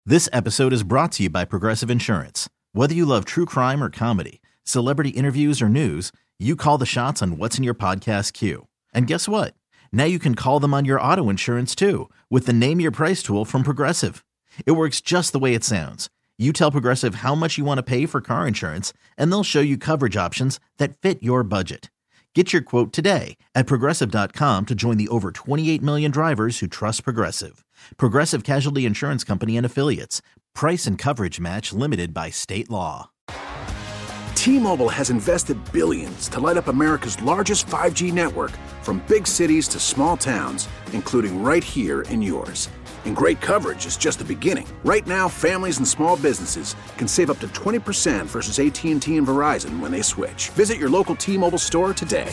This episode is brought to you by Progressive Insurance. Whether you love true crime or comedy, celebrity interviews or news, you call the shots on what's in your podcast queue. And guess what? Now you can call them on your auto insurance too with the Name Your Price tool from Progressive. It works just the way it sounds. You tell Progressive how much you want to pay for car insurance, and they'll show you coverage options that fit your budget. Get your quote today at Progressive.com to join the over 28 million drivers who trust Progressive. Progressive Casualty Insurance Company and Affiliates. Price and coverage match limited by state law. T-Mobile has invested billions to light up America's largest 5G network, from big cities to small towns, including right here in yours. And great coverage is just the beginning. Right now, families and small businesses can save up to 20% versus AT&T and Verizon when they switch. Visit your local T-Mobile store today.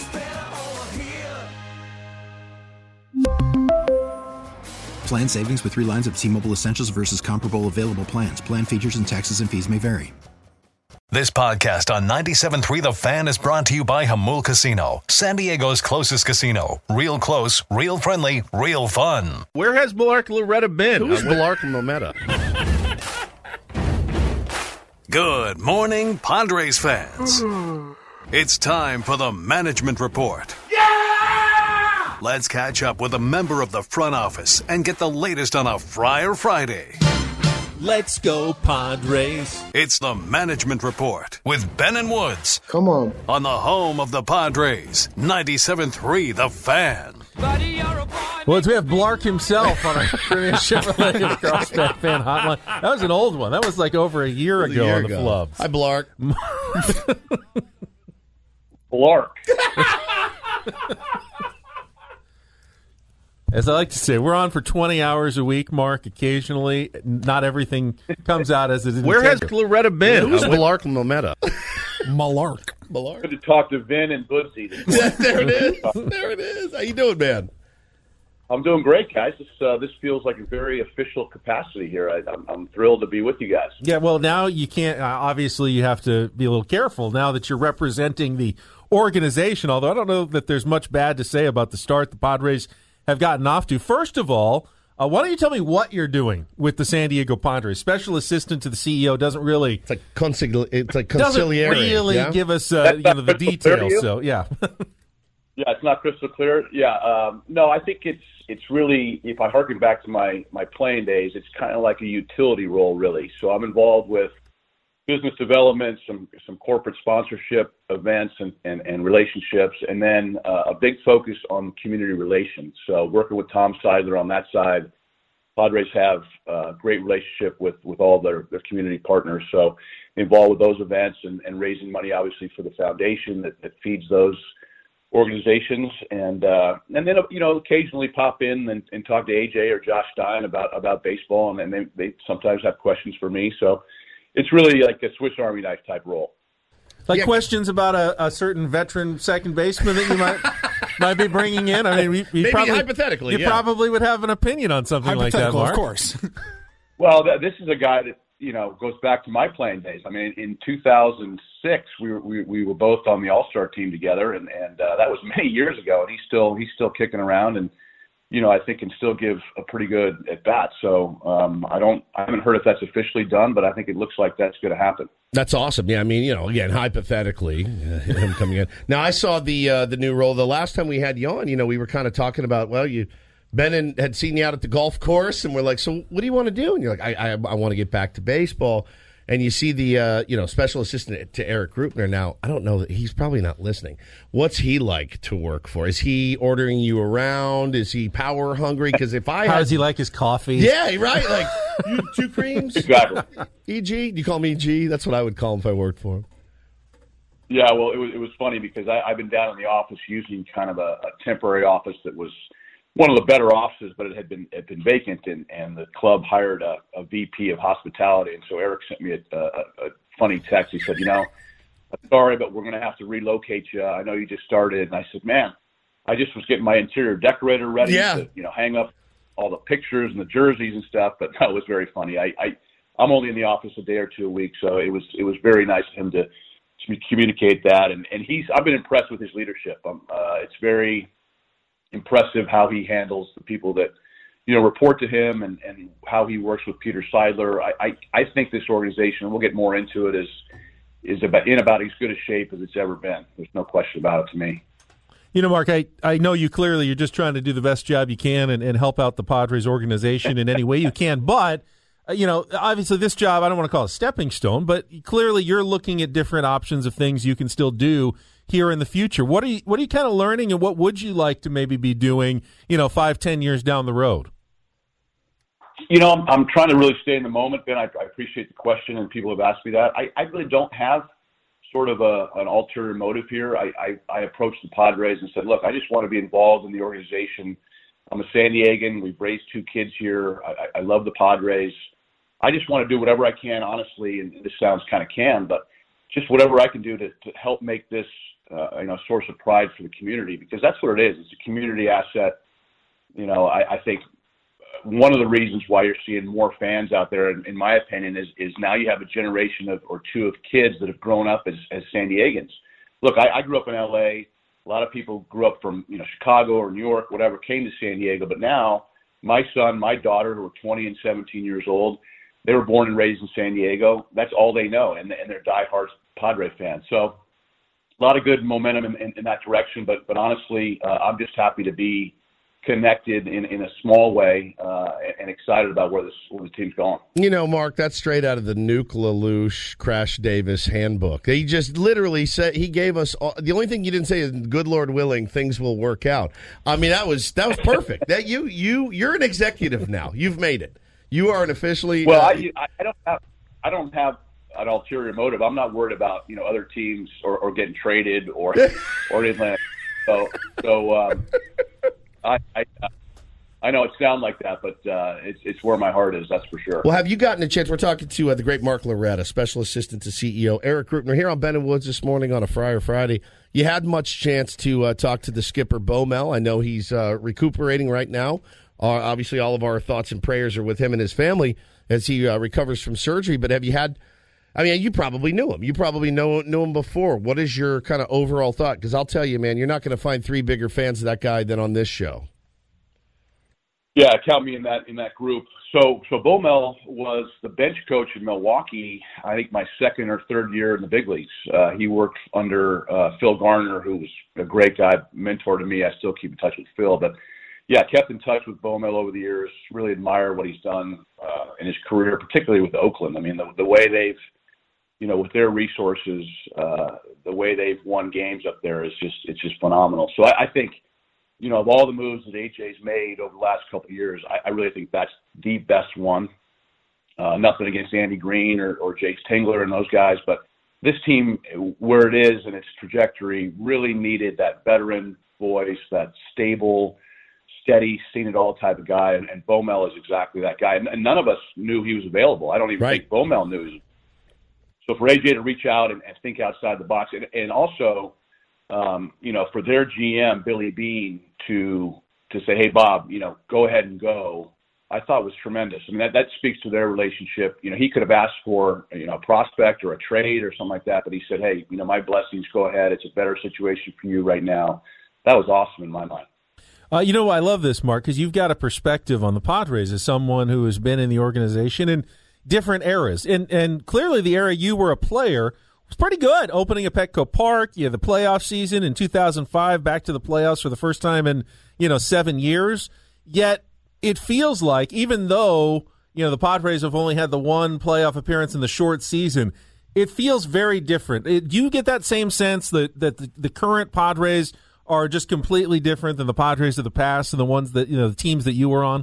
Plan savings with 3 lines of T-Mobile Essentials versus comparable available plans. Plan features and taxes and fees may vary. This podcast on 97.3 The Fan is brought to you by Jamul Casino, San Diego's closest casino. Real close, real friendly, real fun. Where has Malark Loretta been? Who's Malark Mometa? Good morning, Padres fans. It's time for the Management Report. Yeah! Let's catch up with a member of the front office and get the latest on a Friar Friday. Let's go, Padres. It's the Management Report with Ben and Woods. Come on the home of the Padres, 97.3 The Fan. Woods, we have Blark himself on our Premier Chevrolet Lacrosse Fan Hotline. That was an old one. That was like over a year ago on the Flubs. Hi, Blark. Blark. As I like to say, we're on for 20 hours a week, Mark, occasionally. Not everything comes out as it is. Where has Loretta been? Who's Malark Mometa? Malark. Good to talk to Vin and Bootsy. There it is. There it is. How you doing, man? I'm doing great, guys. This feels like a very official capacity here. I'm thrilled to be with you guys. Yeah, well, now you can't. Obviously, you have to be a little careful now that you're representing the organization, although I don't know that there's much bad to say about the start the Padres have gotten off to. First of all, why don't you tell me what you're doing with the San Diego Padres? Special assistant to the CEO doesn't really. It's like conciliary. Doesn't really give us the details. So yeah. Yeah, it's not crystal clear. Yeah, no, I think it's really, if I harken back to my playing days, it's kind of like a utility role, really. So I'm involved with business development, some corporate sponsorship events and relationships, and then a big focus on community relations. So working with Tom Seidler on that side. Padres have a great relationship with all their community partners. So involved with those events and raising money, obviously, for the foundation that feeds those organizations. And then, occasionally pop in and talk to AJ or Josh Stein about baseball, and then they sometimes have questions for me. So it's really like a Swiss Army knife type role. Questions about a certain veteran second baseman that you might be bringing in. I mean, maybe hypothetically, you probably would have an opinion on something like that, Mark. Of course. Well, this is a guy that goes back to my playing days. I mean, in 2006, we were both on the All-Star team together, and that was many years ago. And he's still kicking around, and I think can still give a pretty good at bat. So I haven't heard if that's officially done, but I think it looks like that's going to happen. That's awesome. Yeah, I mean, again, hypothetically, him coming in. Now, I saw the new role. The last time we had you on, we were kind of talking about, Ben had seen you out at the golf course, and we're like, so what do you want to do? And you're like, I want to get back to baseball. And you see the special assistant to Eric Grupner. Now, I don't know that he's probably not listening. What's he like to work for? Is he ordering you around? Is he power hungry? Because how does he like his coffee? Yeah, right. Like you 2 creams. Exactly. EG. Do you call me EG? That's what I would call him if I worked for him. Yeah, well, it was funny because I've been down in the office using kind of a temporary office that was one of the better offices, but it had been vacant, and the club hired a VP of hospitality. And so Eric sent me a funny text. He said, I'm sorry, but we're going to have to relocate you. I know you just started. And I said, man, I just was getting my interior decorator ready to hang up all the pictures and the jerseys and stuff. But no, it was very funny. I'm only in the office a day or two a week, so it was very nice of him to communicate that. And I've been impressed with his leadership. It's very impressive how he handles the people that report to him and how he works with Peter Seidler. I think this organization, and we'll get more into it, is about as good a shape as it's ever been. There's no question about it to me. Mark, I know you clearly. You're just trying to do the best job you can and help out the Padres organization in any way you can. But, obviously this job, I don't want to call it a stepping stone, but clearly you're looking at different options of things you can still do here in the future. What are you kind of learning, and what would you like to maybe be doing, 5-10 years down the road? I'm trying to really stay in the moment, Ben. I appreciate the question, and people have asked me that. I really don't have sort of an ulterior motive here. I approached the Padres and said, look, I just want to be involved in the organization. I'm a San Diegan. We've raised 2 kids here. I love the Padres. I just want to do whatever I can, honestly, and this sounds kind of canned, but just whatever I can do to help make this a source of pride for the community, because that's what it is. It's a community asset. I think one of the reasons why you're seeing more fans out there, in my opinion, is now you have a generation or two of kids that have grown up as San Diegans. Look, I grew up in L.A. A lot of people grew up from Chicago or New York, whatever, came to San Diego. But now my son, my daughter, who are 20 and 17 years old, they were born and raised in San Diego. That's all they know, and they're diehard Padre fans. So a lot of good momentum in that direction. But honestly, I'm just happy to be connected in a small way and excited about where the team's going. Mark, that's straight out of the Nuke LaLoosh Crash Davis handbook. He just literally said, he gave us the only thing you didn't say is, good Lord willing, things will work out. I mean, that was perfect. That you're an executive now. You've made it. You are an officially. Well, I don't have an ulterior motive. I'm not worried about other teams or getting traded or Atlanta. So I know it sounds like that, but it's where my heart is, that's for sure. Well, have you gotten a chance? We're talking to the great Mark Loretta, Special Assistant to CEO Eric Rupner, here on Ben and Woods this morning on a Friday. You had much chance to talk to the skipper, Bo Mel. I know he's recuperating right now. Obviously, all of our thoughts and prayers are with him and his family as he recovers from surgery. But have you had – I mean, you probably knew him. You probably knew him before. What is your kind of overall thought? Because I'll tell you, man, you're not going to find 3 bigger fans of that guy than on this show. Yeah, count me in that group. So Bo Mel was the bench coach in Milwaukee, I think my second or third year in the big leagues. He worked under Phil Garner, who was a great guy, mentor to me. I still keep in touch with Phil. But, yeah, kept in touch with Bo Mel over the years, really admire what he's done in his career, particularly with Oakland. I mean, the way they've, with their resources, the way they've won games up there is just phenomenal. So I think, of all the moves that AJ's made over the last couple of years, I really think that's the best one. Nothing against Andy Green or Jace Tingler and those guys, but this team, where it is in its trajectory, really needed that veteran voice, that stable, steady, seen-it-all type of guy, and Bo Mel is exactly that guy. And none of us knew he was available. I don't even think Bo Mel knew. So for AJ to reach out and think outside the box, and also, for their GM, Billy Beane, to say, hey, Bob, go ahead and go, I thought was tremendous. I mean, that speaks to their relationship. He could have asked for, a prospect or a trade or something like that, but he said, hey, my blessings, go ahead. It's a better situation for you right now. That was awesome in my mind. I love this, Mark, because you've got a perspective on the Padres as someone who has been in the organization in different eras. And clearly the era you were a player was pretty good, opening at Petco Park. You had the playoff season in 2005, back to the playoffs for the first time in, 7 years. Yet it feels like, even though, the Padres have only had the one playoff appearance in the short season, it feels very different. Do you get that same sense that the current Padres are just completely different than the Padres of the past and the ones that, the teams that you were on?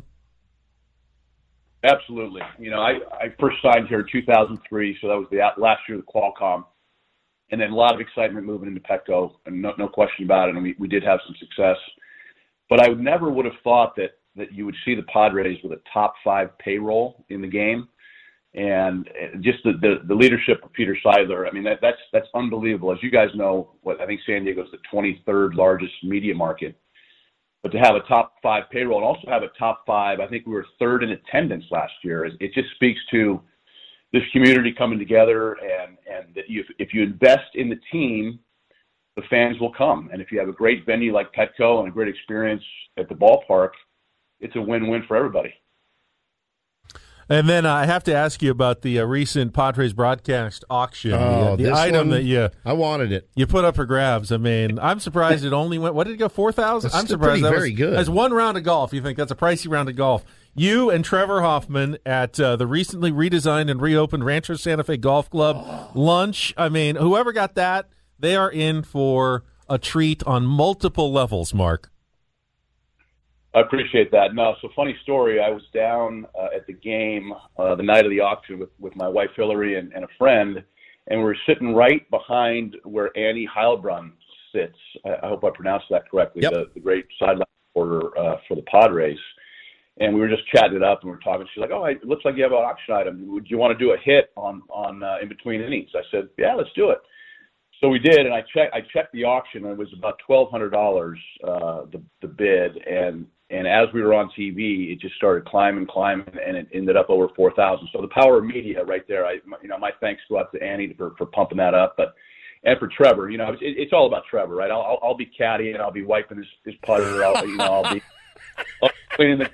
Absolutely. I first signed here in 2003, so that was the last year of the Qualcomm. And then a lot of excitement moving into Petco, and no question about it. And we did have some success. But I never would have thought that you would see the Padres with a top 5 payroll in the game. And just the leadership of Peter Seidler, I mean, that's unbelievable. As you guys know, I think San Diego is the 23rd largest media market. But to have a top 5 payroll and also have a top 5, I think we were 3rd in attendance last year. It just speaks to this community coming together, and that if you invest in the team, the fans will come. And if you have a great venue like Petco and a great experience at the ballpark, it's a win-win for everybody. And then I have to ask you about the recent Padres broadcast auction. The item that I wanted it. You put up for grabs. I mean, I'm surprised it only went. What did it go? 4,000. I'm surprised. That very good. As one round of golf, you think that's a pricey round of golf? You and Trevor Hoffman at the recently redesigned and reopened Rancho Santa Fe Golf Club lunch. I mean, whoever got that, they are in for a treat on multiple levels. Mark. I appreciate that. No, so funny story. I was down at the game the night of the auction with my wife Hillary and a friend, and we were sitting right behind where Annie Heilbrunn sits. I hope I pronounced that correctly. Yep. The great sideline reporter for the Padres. And we were just chatting it up, and we were talking. She's like, "Oh, it looks like you have an auction item. Would you want to do a hit on in between innings?" I said, "Yeah, let's do it." So we did, and I checked the auction, and it was about $1,200 the bid, and as we were on TV, it just started climbing, and it ended up over 4,000. So the power of media, right there. My thanks go out to Annie for pumping that up, and for Trevor. It's all about Trevor, right? I'll be caddy and I'll be wiping his putter. I'll be cleaning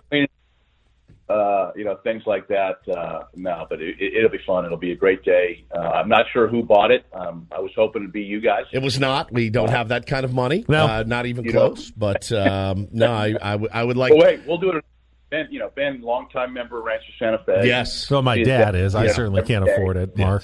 things like that. No, but it'll be fun. It'll be a great day. I'm not sure who bought it. I was hoping it'd be you guys. It was not. We don't have that kind of money. No. Not even close. But no, I would like. Well, wait, we'll do it. Ben, longtime member of Rancho Santa Fe. Yes. So my dad is. I certainly can't afford it, Mark.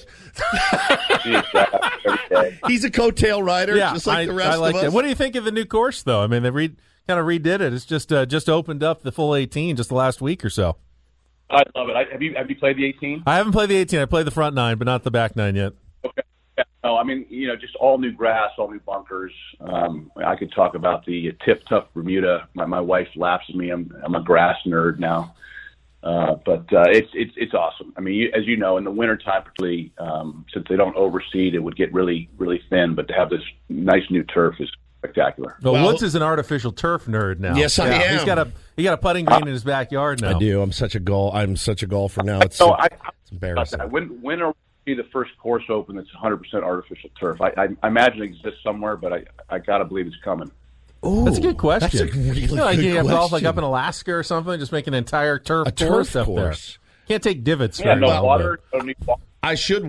He's a coattail rider, just like the rest of us. That. What do you think of the new course, though? I mean, they kind of redid it. It's just opened up the full 18 just the last week or so. I love it. Have you played the 18? I haven't played the 18. I played the front 9, but not the back 9 yet. Okay. Yeah, no, I mean, just all new grass, all new bunkers. I could talk about the Tip Tough Bermuda. My wife laughs at me. I'm a grass nerd now. But it's awesome. I mean, as you know, in the wintertime, particularly, since they don't overseed, it would get really, really thin. But to have this nice new turf is spectacular. Well, Woods is an artificial turf nerd now. Yes, I am. He got a putting green in his backyard now. I do. I'm such a golfer now. It's embarrassing. When are we the first course open that's 100% artificial turf? I imagine it exists somewhere, but I got to believe it's coming. Ooh, that's a good question. That's a really good you have question. golf like up in Alaska or something, just make an entire turf course up there. Can't take divots. Yeah, no water. I should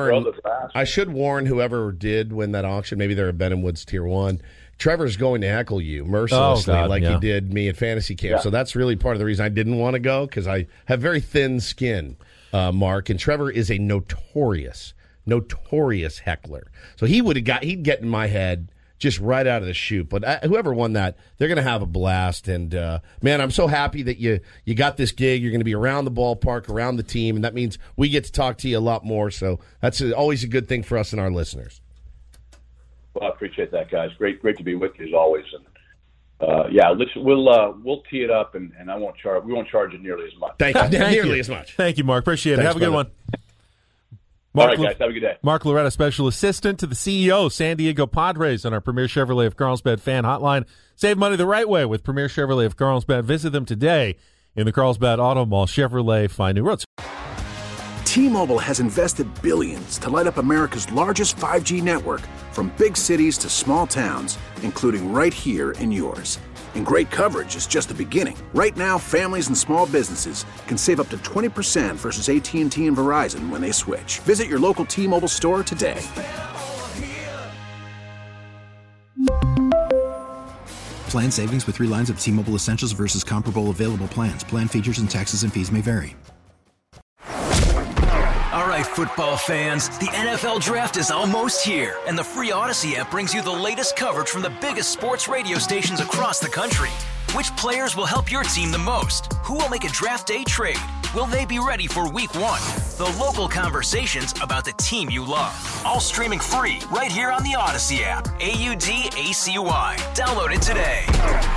warn whoever did win that auction. Maybe they're a Ben and Woods Tier 1. Trevor's going to heckle you mercilessly he did me at fantasy camp. Yeah. So that's really part of the reason I didn't want to go, because I have very thin skin, Mark. And Trevor is a notorious heckler. So he'd get in my head just right out of the chute. But whoever won that, they're going to have a blast. And, man, I'm so happy that you got this gig. You're going to be around the ballpark, around the team, and that means we get to talk to you a lot more. So that's always a good thing for us and our listeners. Well, I appreciate that, guys. Great to be with you as always. And we'll tee it up, and we won't charge you nearly as much. Thank you. Nearly as much. Thank you, Mark. Appreciate it. Thanks, have a good one. All right, guys. Have a good day. Mark Loretta, Special Assistant to the CEO, San Diego Padres, on our Premier Chevrolet of Carlsbad fan hotline. Save money the right way with Premier Chevrolet of Carlsbad. Visit them today in the Carlsbad Auto Mall. Chevrolet, find new roads. T-Mobile has invested billions to light up America's largest 5G network, from big cities to small towns, including right here in yours. And great coverage is just the beginning. Right now, families and small businesses can save up to 20% versus AT&T and Verizon when they switch. Visit your local T-Mobile store today. Plan savings with 3 lines of T-Mobile Essentials versus comparable available plans. Plan features and taxes and fees may vary. All right, football fans, the NFL Draft is almost here, and the free Odyssey app brings you the latest coverage from the biggest sports radio stations across the country. Which players will help your team the most? Who will make a draft day trade? Will they be ready for week 1? The local conversations about the team you love. All streaming free right here on the Odyssey app. AUDACY. Download it today.